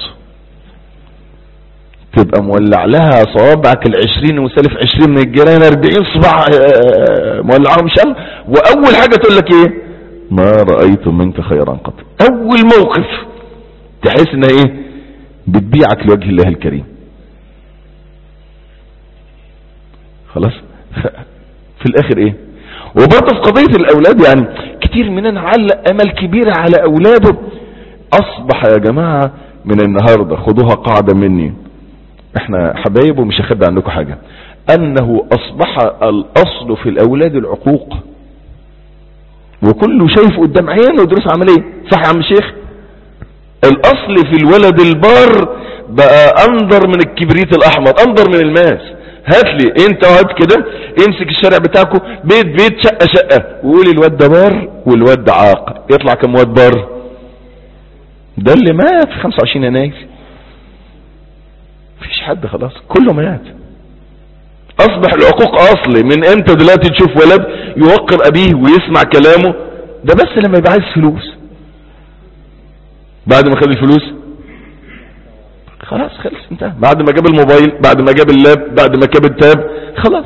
S3: تبقى مولع لها صوابعك العشرين وسالف عشرين من الجيران اربعين صباع مولعهم شم، واول حاجة تقول لك ايه؟ ما رأيت منك خيرا قط. اول موقف تحس انها ايه؟ بتبيعك لوجه الله الكريم. خلاص في الاخر ايه؟ وبرضه في قضية الاولاد، يعني كتير مننا علق امل كبير على اولاده. اصبح يا جماعة من النهاردة خدوها قاعدة مني، احنا حبايب ومش هخبي عنكم حاجة، انه اصبح الاصل في الاولاد العقوق، وكله شايف قدام عينه ودروس عملية. صح يا عم الشيخ؟ الاصل في الولد البار بقى انظر من الكبريت الاحمر، انظر من الماس. هات لي انت وهات كده، امسك الشارع بتاعكم بيت بيت شقة شقة وقولي الواد ده بار والواد ده عاق، يطلع كم واد بار؟ ده اللي مات في خمسة وعشرين يناير، مفيش حد خلاص كله مات. اصبح العقوق اصلي. من امتى دلوقتي تشوف ولد يوقر ابيه ويسمع كلامه؟ ده بس لما يبقى عايز فلوس، بعد ما خد الفلوس خلاص خلص انتهى. بعد ما جاب الموبايل، بعد ما جاب اللاب، بعد ما جاب التاب، خلاص.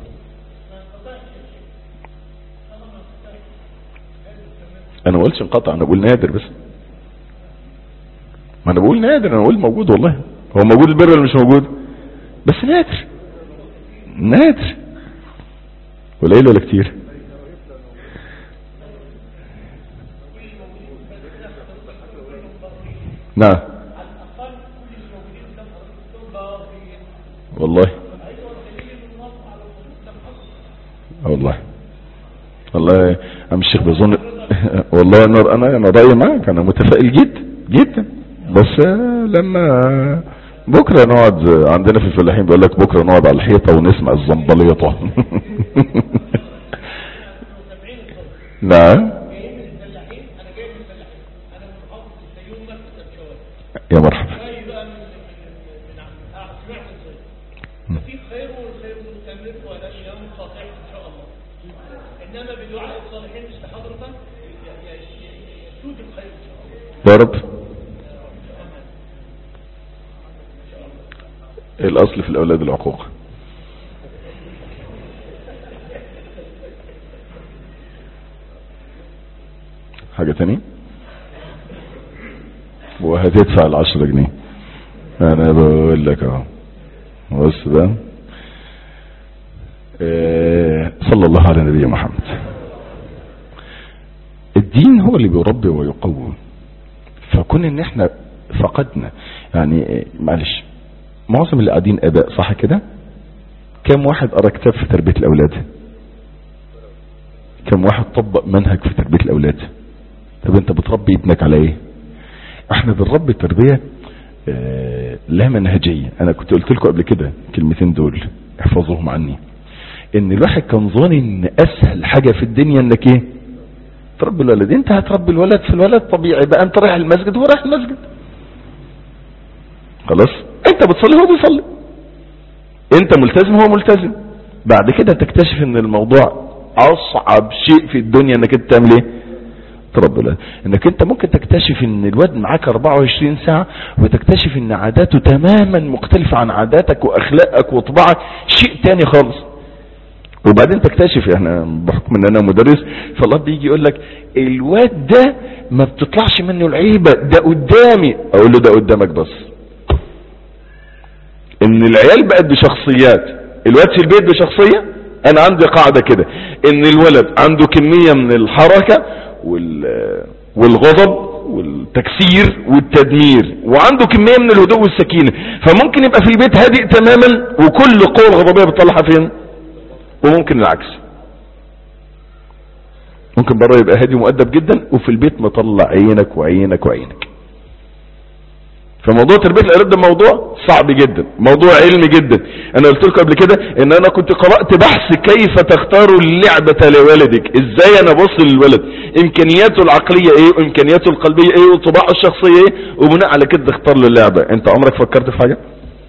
S3: انا ما قلتش انقطع، انا بقول نادر بس. ما انا بقول نادر، انا بقول موجود والله. هو موجود البر ولا مش موجود؟ بس نادر نادر. قليل ولا كتير؟ نعم والله والله والله عم الشيخ بيظن والله انا انا انا رايي معك، انا متفائل جدا جدا، بس لما بكره نقعد عندنا في الفلاحين بيقول لك بكره نقعد على الحيطه ونسمع الزنبليطه. نعم يا مرحبا.
S4: في خير والخير مستمر والاشياء منقطعه ان شاء الله، انما بدعاء الصالحين مثل حضرتك يسود الخير ان شاء الله.
S3: يا رب. الاصل في الاولاد العقوق. حاجة تانية وهتدفع العشرة جنيه. انا بقول لك اهو بص بقى. اه صلى الله على نبي محمد. الدين هو اللي بيربي ويقوم، فكون ان احنا فقدنا يعني معلش معظم اللي قاعدين اباء صح كده، كم واحد قرأ كتاب في تربية الاولاد؟ كم واحد طبق منهج في تربية الاولاد؟ طب انت بتربي ابنك على ايه؟ احنا بنربي تربية اه لا منهجية. انا كنت قلت لكم قبل كده كلمتين دول احفظوهم عني، ان الواحد كان ظاني ان اسهل حاجة في الدنيا انك ايه؟ تربي الولد. انت هتربي الولد في الولد طبيعي بقى، انت رايح المسجد هو رايح المسجد خلاص، انت بتصلي هو بيصلي، انت ملتزم هو ملتزم. بعد كده تكتشف ان الموضوع اصعب شيء في الدنيا انك انت تعمل ايه؟ تربي الولد. انك انت ممكن تكتشف ان الواد معاك اربعة وعشرين ساعة وتكتشف ان عاداته تماما مختلفة عن عاداتك واخلاقك وطباعك، شيء تاني خالص. وبعدين تكتشف احنا بحكم ان انا مدرس فالله بيجي يقول لك الواد ده ما بتطلعش منه العيبة، ده قدامي. اقول له ده قدامك بس، ان العيال بقت بشخصيات، الواد في البيت بشخصية. انا عندي قاعدة كده ان الولد عنده كمية من الحركة والغضب والتكسير والتدمير، وعنده كمية من الهدوء والسكينة. فممكن يبقى في البيت هادئ تماما وكل قوة الغضبية بتطلعها فين، وممكن العكس، ممكن بره يبقى هادي ومؤدب جدا وفي البيت مطلع عينك وعينك وعينك. فموضوع تربية الأولاد ده موضوع صعب جدا، موضوع علمي جدا. انا قلت لكم قبل كده ان انا كنت قرأت بحث كيف تختار اللعبة لولدك، ازاي انا بص للولد امكانياته العقلية ايه وامكانياته القلبية ايه وطباعه الشخصية ايه، وبناء على كده تختار له اللعبة. انت عمرك فكرت في حاجة؟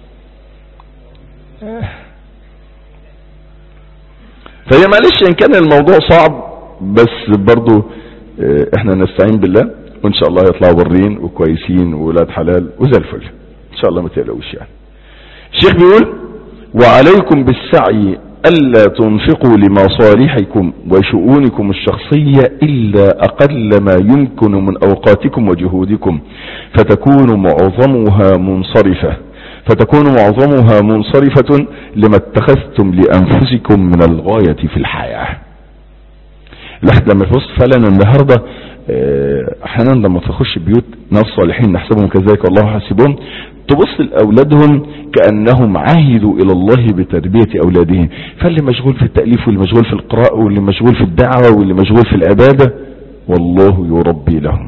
S3: فهي معلش ان كان الموضوع صعب بس برضو احنا نستعين بالله وان شاء الله يطلعوا برين وكويسين وولاد حلال وزي الفل ان شاء الله، ما تقلقوش. يعني الشيخ بيقول وعليكم بالسعي الا تنفقوا لمصالحكم وشؤونكم الشخصية الا اقل ما يمكن من اوقاتكم وجهودكم فتكون معظمها منصرفة فتكون معظمها منصرفة لما اتخذتم لانفسكم من الغاية في الحياة. الواحد لما يبص فعلا النهاردة احيانا لما تخش بيوت ناس صالحين نحسبهم كذلك والله حاسبهم، تبص لأولادهم كأنهم عاهدوا إلى الله بتربية أولادهم، فاللي مشغول في التأليف واللي مشغول في القراءة واللي مشغول في الدعوة واللي مشغول في العبادة والله يربي لهم.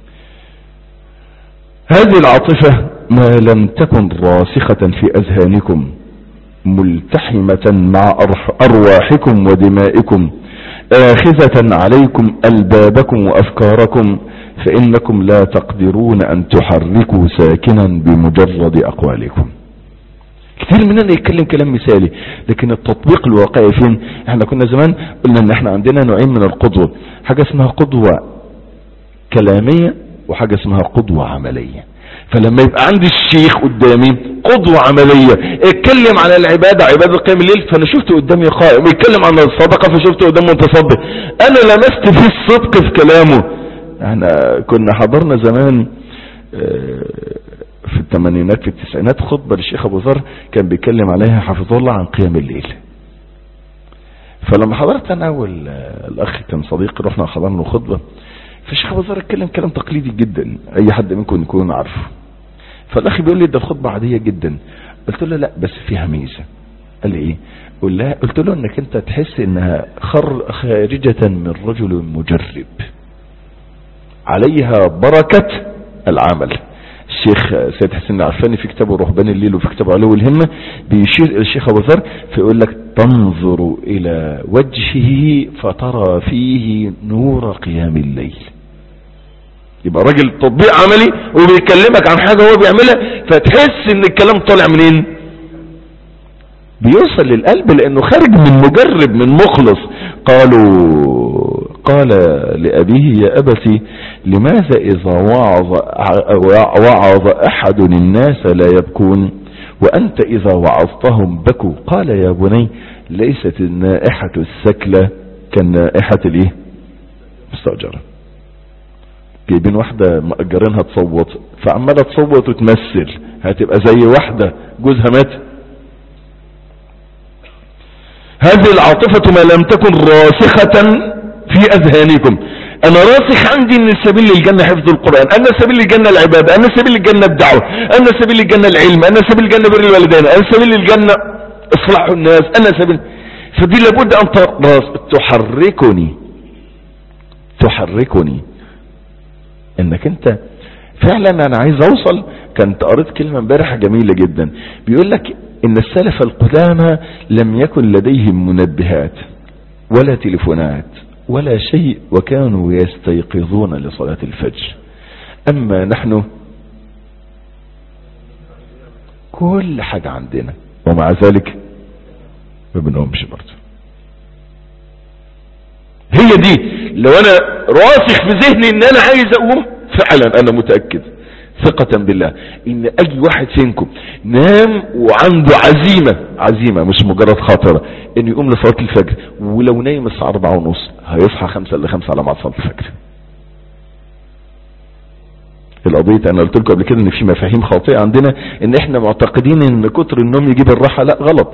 S3: هذه العاطفة ما لم تكن راسخة في أذهانكم ملتحمة مع أرواحكم ودمائكم آخذة عليكم ألبابكم وأفكاركم فإنكم لا تقدرون أن تحركوا ساكنا بمجرد أقوالكم. كثير مننا يتكلم كلام مثالي لكن التطبيق الواقعي فين؟ احنا كنا زمان قلنا ان احنا عندنا نوعين من القدوة، حاجة اسمها قدوة كلامية وحاجة اسمها قدوة عملية. فلما يبقى عندي الشيخ قدامي قدوة عملية اتكلم على العبادة عبادة قيام الليل فانا شفته قدامي قائم، ويتكلم عن الصدقة فشفته قدامه متصدق، انا لمست فيه الصدق في كلامه. احنا كنا حضرنا زمان في الثمانينات في التسعينات خطبة للشيخ ابو ذر كان بيتكلم عليها حفظه الله عن قيام الليل. فلما حضرت انا والاخ كان صديق رحنا حضرنا له خطبة، فالشيخ ابو ذر اتكلم كلام تقليدي جدا اي حد منكم يكون عارفه. فالاخ بيقول لي ده الخطبة عادية جدا، قلت له لا بس فيها ميزة. قال لي ايه؟ قل لها قلت له انك انت تحس انها خر خارجة من رجل مجرب عليها بركة العمل. الشيخ سيد حسين العفاني في كتابه رهبان الليل وفي كتابه علو الهمة بيشير الشيخ ابو ذر فيقول لك تنظر الى وجهه فترى فيه نور قيام الليل. يبقى راجل تطبيق عملي وبيكلمك عن حاجة هو بيعملها فتحس ان الكلام طالع منين؟ بيوصل للقلب لانه خارج من مجرب من مخلص. قالوا قال لأبيه يا أبتي لماذا إذا وعظ, وعظ أحد الناس لا يبكون وأنت إذا وعظتهم بكوا؟ قال يا بني ليست النائحة السكلة كالنائحة الايه مستأجرة. جايبين واحدة مأجرينها تصوت فعمالة تصوت وتمثل هتبقى زي واحدة جوزها مات. هذه العاطفة ما لم تكن راسخة في أذهانكم. أنا راسخ عندي أن السبيل للجنة حفظ القرآن، أن السبيل للجنة العبادة، أن السبيل للجنة الدعوة، أن السبيل للجنة العلم، أن السبيل للجنة بر الوالدين، أن السبيل للجنة إصلاح الناس، أن السبيل. فدي لابد أن تحركني تحركني انك انت فعلا انا عايز اوصل. كنت قريت كلمة امبارح جميلة جدا بيقول لك ان السلف القدامى لم يكن لديهم منبهات ولا تليفونات ولا شيء وكانوا يستيقظون لصلاة الفجر. اما نحن كل حاجة عندنا ومع ذلك ما بنقومش برضه. هي دي لو انا راسخ في ذهني ان انا عايز اقوم فعلا انا متأكد ثقة بالله ان اي واحد فينكم نام وعنده عزيمة عزيمة مش مجرد خاطرة ان يقوم لصلاة الفجر ولو نايم الساعة اربعة ونص هيصحى خمسة الا خمسة على ميعاد صلاة الفجر. القضية انا قلت لكم قبل كده ان في مفاهيم خاطئة عندنا ان احنا معتقدين ان كتر النوم يجيب الراحة. لا غلط.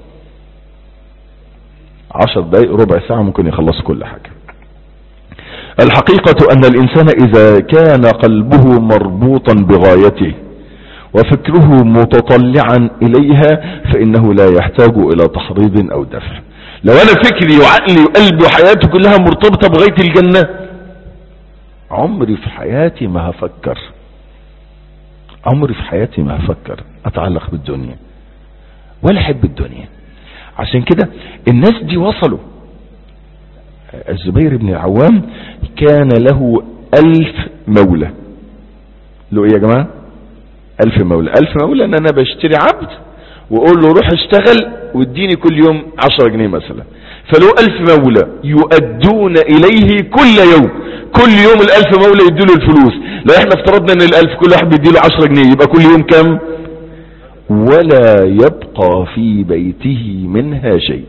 S3: عشر دقايق ربع ساعة ممكن يخلص كل حاجة. الحقيقة ان الانسان اذا كان قلبه مربوطا بغايته وفكره متطلعا اليها فانه لا يحتاج الى تحريض او دفع. لو انا فكري وعقلي وقلبي وحياتي كلها مرتبطة بغاية الجنة عمري في حياتي ما هفكر عمري في حياتي ما هفكر اتعلق بالدنيا ولا احب الدنيا. عشان كده الناس دي وصلوا. الزبير بن العوام كان له ألف مولى. له ايه يا جماعة؟ ألف مولى. ألف مولى ان انا بشتري عبد واقول له روح اشتغل واديني كل يوم عشرة جنيه مثلا. فله ألف مولى يؤدون اليه كل يوم. كل يوم الألف مولى يديله الفلوس. لو احنا افترضنا ان الألف كل واحد بيديله عشرة جنيه يبقى كل يوم كم؟ ولا يبقى في بيته منها شيء.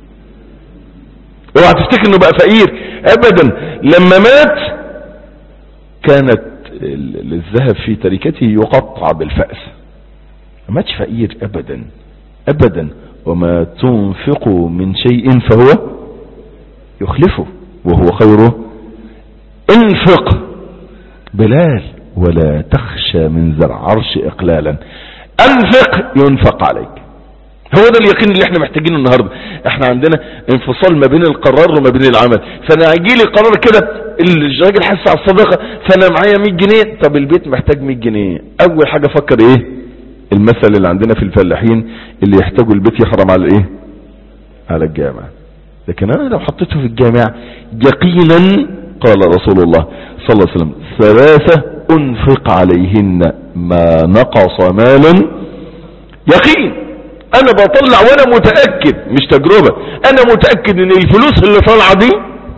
S3: اوعى تفتكر انه بقى فقير ابدا. لما مات كانت الذهب في تركته يقطع بالفأس. ما ماتش فقير ابدا ابدا. وما تنفقوا من شيء فهو يخلفه وهو خيره. انفق بلال ولا تخشى من ذي العرش اقلالا. انفق ينفق عليك. هو ده اليقين اللي احنا محتاجينه النهاردة. احنا عندنا انفصال ما بين القرار وما بين العمل. فانا هيجي لي قرار كده الراجل حس على الصدقة فانا معايا مية جنيه. طب البيت محتاج مية جنيه. اول حاجة فكر ايه؟ المثل اللي عندنا في الفلاحين اللي يحتاجوا البيت يحرم على ايه؟ على الجامع. لكن انا لو حطيته في الجامع يقينا قال رسول الله صلى الله عليه وسلم ثلاثة انفق عليهن ما نقص مال. يقين. انا بطلع وانا متأكد مش تجربة. انا متأكد ان الفلوس اللي طالعة دي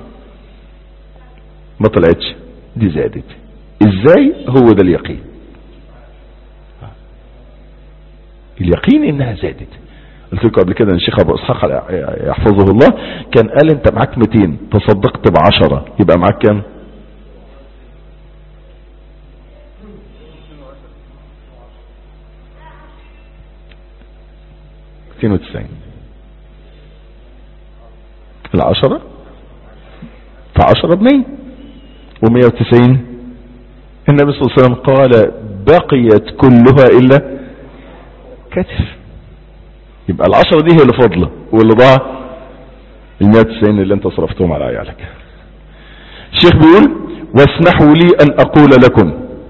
S3: ما طلعتش دي زادت. ازاي؟ هو ده اليقين. اليقين انها زادت. قلت لكم قبل كده ان الشيخ ابو اسحاق يحفظه الله كان قال انت معاك مئتين تصدقت بعشرة يبقى معاك كام؟ مئتين وتسعين. العشرة فعشرة بمية ومئة وتسعين. النبي صلى الله عليه وسلم قال بقيت كلها الا كتف. يبقى العشرة دي هي اللي فاضلة، واللي ضاع المئة وتسعين اللي انت صرفتهم على عيالك. الشيخ بيقول واسمحوا لي ان اقول لكم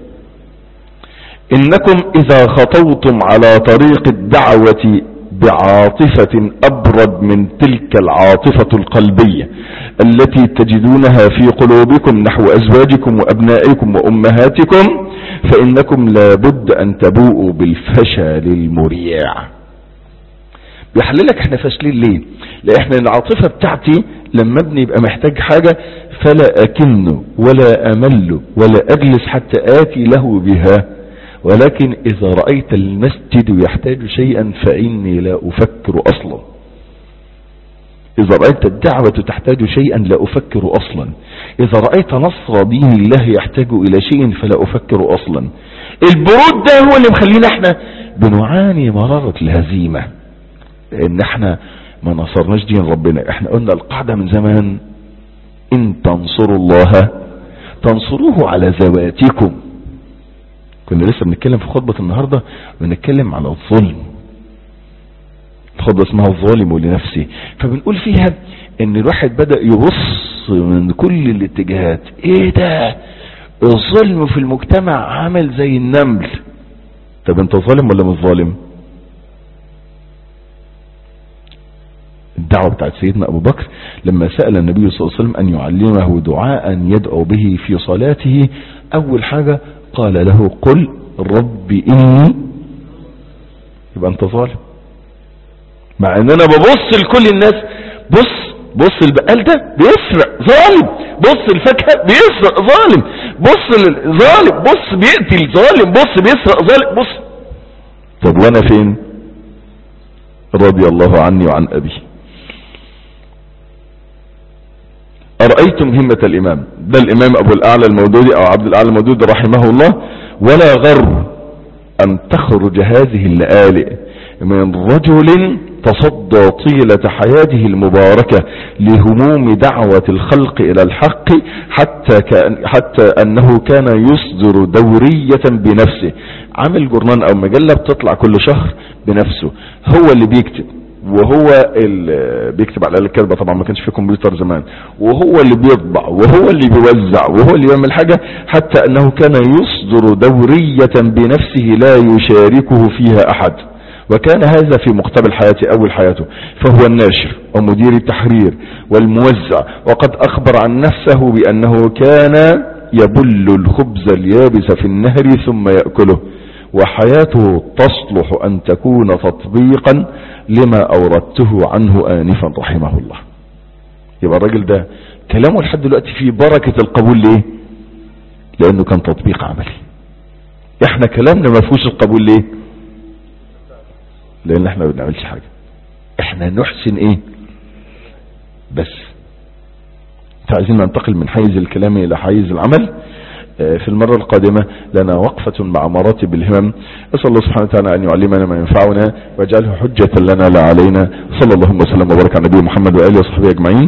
S3: انكم اذا خطوتم على طريق الدعوة بعاطفة ابرد من تلك العاطفة القلبية التي تجدونها في قلوبكم نحو ازواجكم وابنائكم وامهاتكم، فانكم لابد ان تبوءوا بالفشل المريع. بيحللك احنا فاشلين ليه؟ لان احنا العاطفة بتاعتي لما ابني يبقى محتاج حاجة فلا اكنه ولا امل ولا اجلس حتى اتي له بها، ولكن اذا رأيت المسجد يحتاج شيئا فاني لا افكر اصلا. اذا رأيت الدعوة تحتاج شيئا لا افكر اصلا. اذا رأيت نصر دين الله يحتاج الى شيء فلا افكر اصلا. البرود ده هو اللي مخلينا احنا بنعاني مرارة الهزيمة، ان احنا ما نصرناش دين ربنا. احنا قلنا القاعدة من زمان ان تنصروا الله تنصروه على ذواتكم. كنا لسه بنتكلم في خطبة النهاردة بنتكلم على الظلم، خطبة اسمها الظالم لنفسه، فبنقول فيها ان الواحد بدأ يبص من كل الاتجاهات. ايه ده الظلم في المجتمع عامل زي النمل. طب انت ظالم ولا مش ظالم؟ الدعوة بتاعت سيدنا ابو بكر لما سأل النبي صلى الله عليه وسلم ان يعلمه دعاء يدعو به في صلاته، اول حاجة قال له قل رب اني. يبقى انت ظالم، مع ان انا ببص لكل الناس. بص بص البقال ده بيسرق ظالم، بص الفاكهة بيسرق ظالم، بص ظالم، بص بيقتل ظالم، بص بيسرق ظالم، بص. طب وانا فين؟ رضي الله عني وعن ابي. أرأيتم همة الإمام، ده الإمام أبو الأعلى المودودي أو عبد الأعلى المودودي رحمه الله، ولا غر أن تخرج هذه اللآلئ من رجل تصدى طيلة حياته المباركة لهموم دعوة الخلق إلى الحق، حتى, كان حتى أنه كان يصدر دورية بنفسه. عامل جورنان أو مجلة بتطلع كل شهر بنفسه، هو اللي بيكتب وهو اللي بيكتب على الكتابة، طبعا ما كانش في كمبيوتر زمان، وهو اللي بيطبع وهو اللي بيوزع وهو اللي بيعمل حاجة، حتى أنه كان يصدر دورية بنفسه لا يشاركه فيها أحد. وكان هذا في مقتبل حياته أول حياته، فهو الناشر ومدير التحرير والموزع، وقد أخبر عن نفسه بأنه كان يبل الخبز اليابس في النهر ثم يأكله، وحياته تصلح أن تكون تطبيقا لما أوردته عنه آنفا رحمه الله. يبقى الراجل ده كلامه لحد دلوقتي فيه بركة القبول. ليه؟ لأنه كان تطبيق عملي. احنا كلامنا ما فيهوش القبول. ليه؟ لأن احنا ما بنعملش حاجة، احنا نحسن ايه بس. فعايزين ننتقل من حيز الكلام إلى حيز العمل. في المرة القادمة لنا وقفة مع مراتب الهمم. أسأل الله سبحانه وتعالى أن يعلمنا ما ينفعنا ويجعله حجة لنا لا علينا. صلى الله وسلم وبارك على نبينا محمد وآله وصحبه أجمعين.